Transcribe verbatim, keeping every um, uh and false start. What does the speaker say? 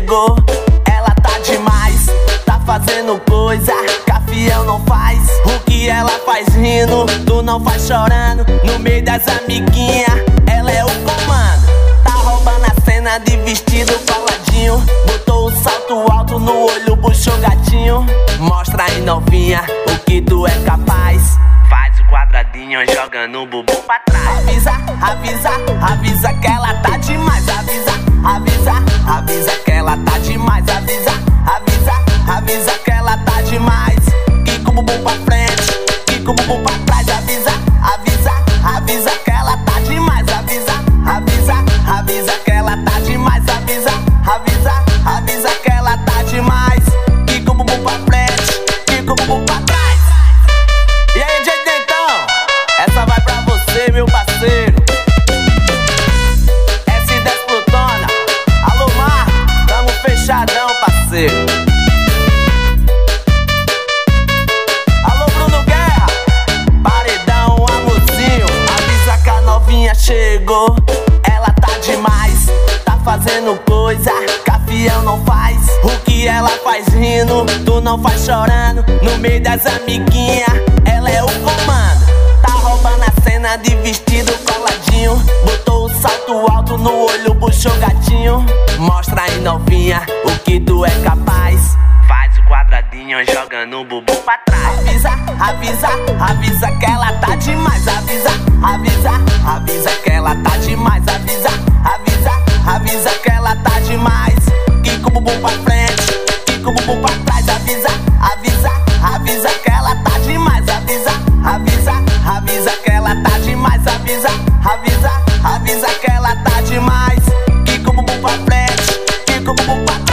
chegou, ela tá demais. Tá fazendo coisa que a fiel não faz. O que ela faz rindo, tu não faz chorando. No meio das amiguinhas, ela é o comando. Tá roubando a cena de vestido coladinho. Botou o salto alto no olho, puxou gatinho. Mostra aí novinha o que tu é capaz. Faz o quadradinho jogando o bumbum pra trás. Avisa, avisa, avisa que ela tá demais. Avisa, avisa, avisa que ela tá demais. Avisa, avisa, avisa que ela tá demais. Quica o bumbum pra frente, quica o bumbum pra trás. Avisa, avisa, avisa que ela tá demais. Avisa, avisa, avisa que ela tá demais. Avisa, avisa, avisa que ela tá demais. Quica o bumbum pra frente, quica o bumbum pra trás. E aí, J D, então? Essa vai pra você, meu parceiro. S dez Plutona, alô Mar, tamo fechadão, parceiro. Alô Bruno Guerra, paredão, amorzinho. Avisa que a novinha chegou, ela tá demais. Tá fazendo coisa que a fiel não faz. O que ela faz rindo, tu não faz chorando. No meio das amiguinhas, ela é o comando. Tá roubando a cena de vestido coladinho. Botou o salto alto no olho, puxou gatinho. Mostra aí novinha o que tu é capaz. Faz o quadradinho jogando o bumbum pra trás. Avisa, avisa, avisa que ela tá demais. Avisa, avisa, avisa que ela tá demais. Avisa, avisa, avisa que ela tá demais. Quica o bumbum pra frente, quica o bumbum pra trás. Avisa, avisa, avisa que ela tá demais. Avisa, avisa, avisa que ela tá demais. Avisa, avisa, avisa que ela tá demais. Quica o bumbum pra frente, quica o bumbum pra trás.